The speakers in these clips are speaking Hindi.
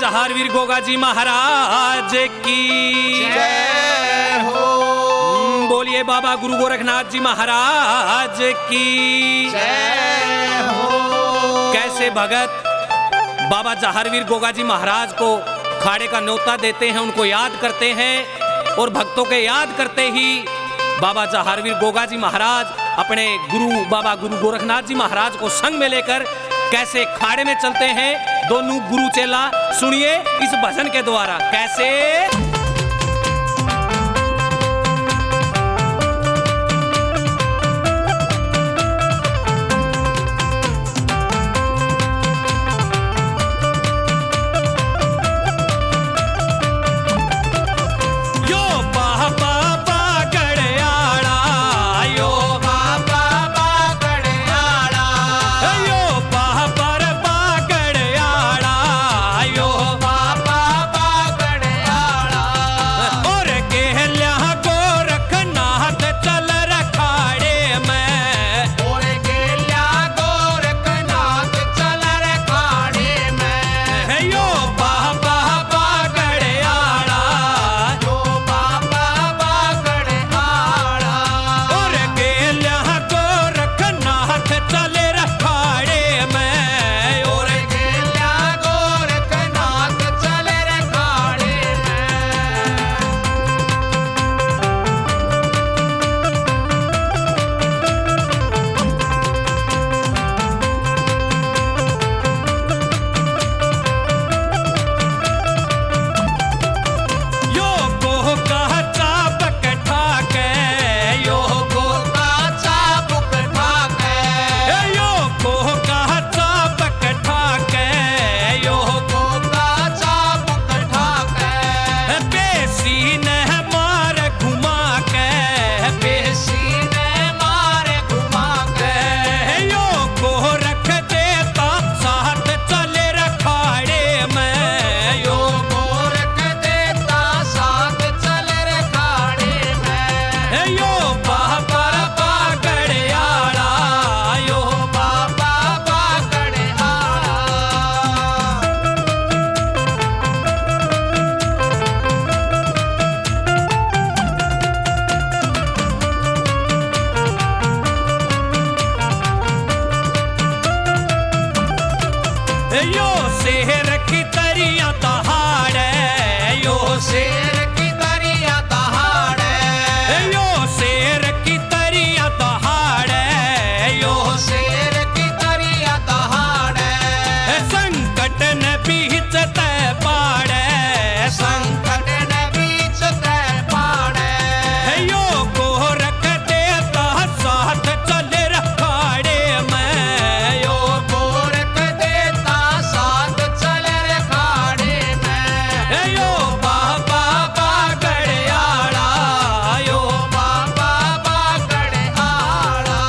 जहारवीर गोगा जी महाराज की जय हो। बोलिए बाबा गुरु गोरखनाथ जी महाराज की जय हो। कैसे भगत बाबा जहारवीर गोगा जी महाराज को खाड़े का न्योता देते हैं, उनको याद करते हैं और भक्तों के याद करते ही बाबा जहारवीर गोगा जी महाराज अपने गुरु बाबा गुरु गोरखनाथ जी महाराज को संग में लेकर कैसे खाड़े में चलते हैं दोनों गुरु चेला। सुनिए इस भजन के द्वारा कैसे। यो शेर की तरिया दहाड़े, यो शेर की तरिया दहाड़े, यो शेर की तरिया दहाड़े, यो शेर की तरिया दहाड़े। संकट न बीच तय पाड़े, संकट न बीच तय पाड़े। यो गोरख देता साथ चले रखाड़े में, यो गोरख देता साथ चले रखाड़े में। यो बाबा बागड़ियाड़ा, यो बाबा बागड़ियाड़ा।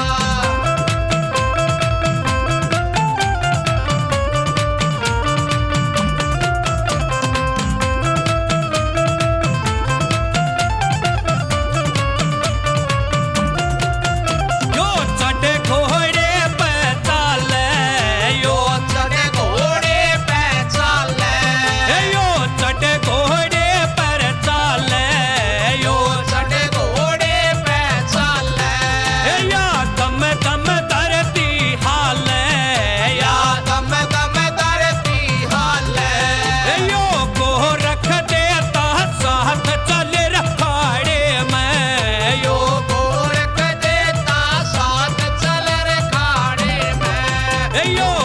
यो चढ़े घोड़े पे चाले, यो चढ़े घोड़े पे चाले, यो चढ़े घोड़े पर चाले, यो चढ़े घोड़े पे चाले। या दम दम धरती हाले, या दम दम धरती हाले। यो गोरख देता साथ चले रखाड़े में, यो गोरख देता साथ चले रखाड़े में। यो